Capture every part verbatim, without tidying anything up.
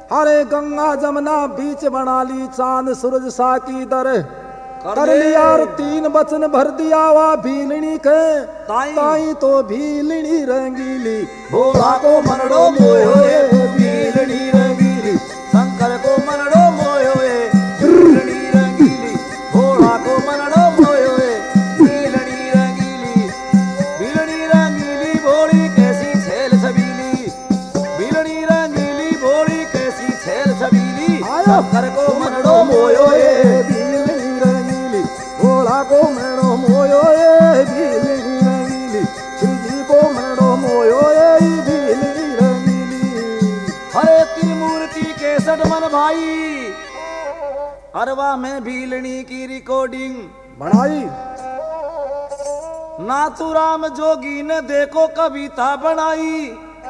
हरे गंगा जमुना बीच बना ली चांद सूरज सा की दर कर लिया और तीन बचन भर दिया वा भीलनी के ताई, ताई तो भीलनी रंगीली भोला को मनड़ो मोयो भीलनी रंगीली शंकर को मनड़ो मोयो भीलनी रंगीली भोला को मनड़ो मोयो भीलनी रंगीली भीलनी रंगीली भोली कैसी छेल छबीली भीलनी रंगीली भोली कैसी छेल छबीली शंकर को मनड़ो मोयो को मेड़ो मोयो ए भीलनी रंगीली शिवजी को मेड़ो मोयो ए भीलनी रंगीली। हरे त्रिमूर्ति के सटमन भाई अरवा में भीलनी की रिकॉर्डिंग बनाई। नाथुराम जोगी ने देखो कविता बनाई।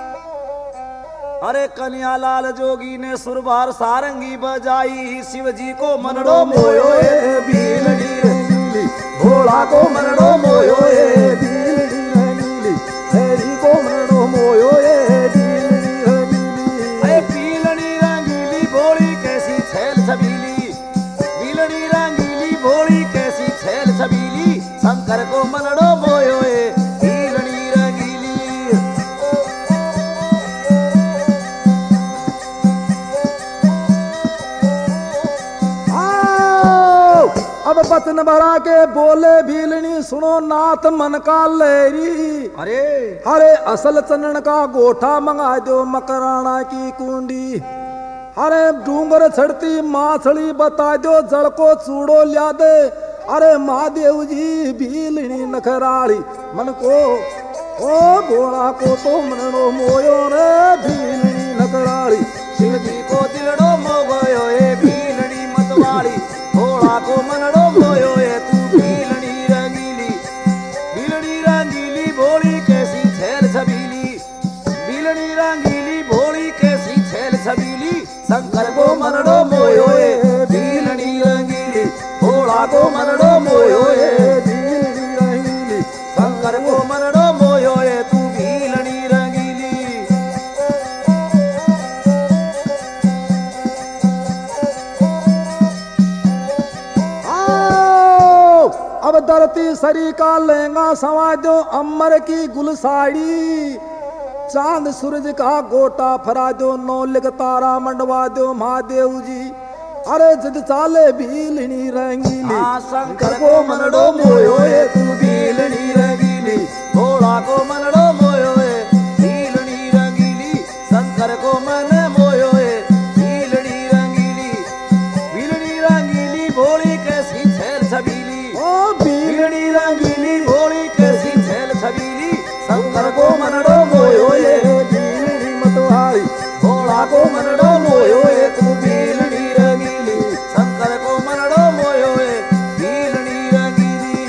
अरे कन्यालाल जोगी ने सुरबार सारंगी बजाई। शिवजी को मनड़ो मोयो ए भीलनी भोला को मनड़ो मोयो ए भीलनी रंगीली हरी को मनड़ो मोयो ए भीलनी रंगीली। अरे भीलनी रंगीली भोली कैसी छेल छबीली भीलनी रंगीली भोली कैसी छेल छबीली शंकर को मनड़ो मोयो ए भीलनी रंगीली। अब बचन भरा के बोले भीलनी सुनो नाथ मन का लेरी। अरे अरे असल चंदन का गोठा मंगा दो मकराना की कुंडी। अरे डूंगर छड़ती माछड़ी बता दो जड़ को चूड़ो लिया दे। अरे महादेव जी भीलनी नखराली मन को ओ घोड़ा को तो मनड़ो मोयो रे भीलनी नखराली शिव जी को दिलड़ो मोगयो ए भीलनी मतवाली घोड़ा को मनड़ो मोयो ए तू भीलनी रंगीली भीलनी रंगीली भोली कैसी छेल छबीली भीलनी रंगीली भोली कैसी छेल छबीली शंकर को मनड़ो मोयो ए भीलनी रंगीली घोड़ा को मनड़ो मोयो ए भीलनी रंगीली शंकर को मनड़ो मोयो ए तू भीलनी रंगीली। अब धरती सरी का लहंगा सवा दो अमर की गुलसाड़ी। चांद सूरज का गोटा फरा दो नौ लिख तारा मंडवा दो महादेव जी। अरे जद चाले भीलनी रंगीली शंकर को मनड़ो मोयो ए तू भीलनी रंगीली घोड़ा को मनड़ो मोयो ए भीलनी रंगीली शंकर को मन मोयो ए भीलनी रंगीली भीलनी रंगीली भोली कैसी छेल छबीली ओ भीलनी रंगीली भोली कैसी छेल छबीली शंकर को मनड़ो मोयो ए भीलनी मतवाली घोड़ा को मनड़ो मोयो ए तू भीलनी रंगीली शंकर को मनड़ो मोयो ए भीलनी रंगीली।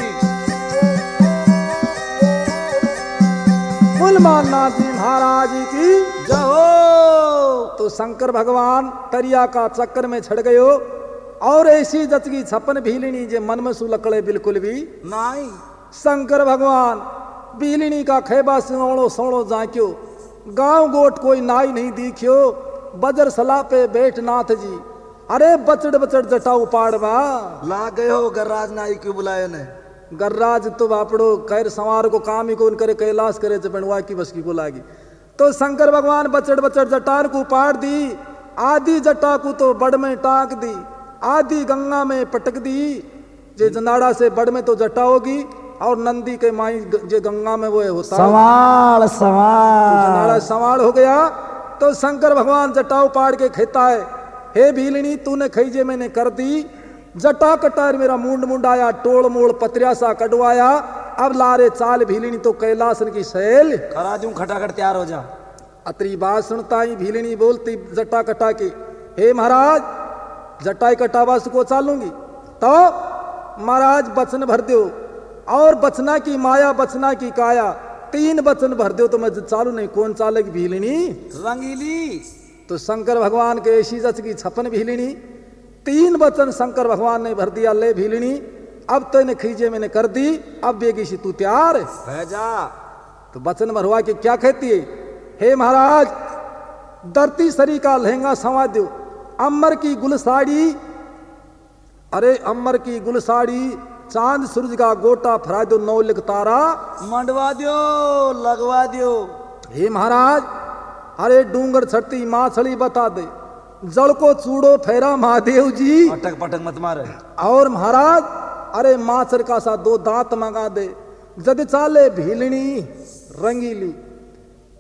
नाथ जी महाराज की जय। तो शंकर भगवान तरिया का चक्कर में छड़ गयो और ऐसी जचगी छप्पन भीलनी जे मन में सुलकड़े बिल्कुल भी नहीं। शंकर भगवान भीलनी का खेबा सिंगोड़ो सोड़ो जाक्यो गांव गोट कोई नाई नहीं दिखियो बजर सला पे बैठ नाथ जी। अरे बचड़ बचड़ जटाऊ पाड़वा ला गए हो गर्राज नाई क्यों बुलायो ने। गर्राज तो बापड़ो खैर संवार को काम ही कौन करे कैलाश करे चपड़वा की बस की को लागी। तो शंकर भगवान बचड़ बचड़ जटार को पाड़ दी आधी जटा को तो बड़ में टाक दी आधी गंगा में पटक दी। जे जनाड़ा से बड़ में तो जटा होगी और नंदी के माई जे गंगा में वो होता सवाल सवाल जनाड़ा सवाल हो गया। तो शंकर भगवान जटाऊ पाड़ के खेता है हे भीलनी तूने खईजे मैंने कर दी जटा कटार मेरा मुंड मुंडाया टोड़ मोड़ पत्रिया सा कटवाया अब लारे चाल भीलनी तो कैलासन की शैल करा दूं खटाखट तैयार हो जा। अतरी बात सुनता ही भीलनी बोलती जटा कटा के हे महाराज जटाई कटावा को चालूंगी तो महाराज बचन भर दो और बचना की माया बचना की काया तीन बचन भर दो तो मैं चालू नहीं कौन चालेगी भीलनी रंगीली। तो शंकर भगवान के ऐसी जच की छप्पन भीलनी तीन वचन शंकर भगवान ने भर दिया ले भीलनी अब तो इन्हें खींचे मैंने कर दी अब बेगी सी तू तैयार है जा। तो वचन भरवा के क्या कहती है हे महाराज धरती सरी का लहंगा संवा दो, अमर की गुलसाड़ी, अरे अमर की गुलसाड़ी, चांद सूरज का गोटा फरा दो, नौलिक तारा मंडवा दियो, लगवा दियो। हे महाराज, अरे डूंगर छटती माछड़ी बता दे, जल को चूड़ो फेरा महादेव जी। अटक पटक मत मारे। और महाराज, अरे माछर का सा दो दांत मंगा दे, जद चाले भीलनी रंगीली।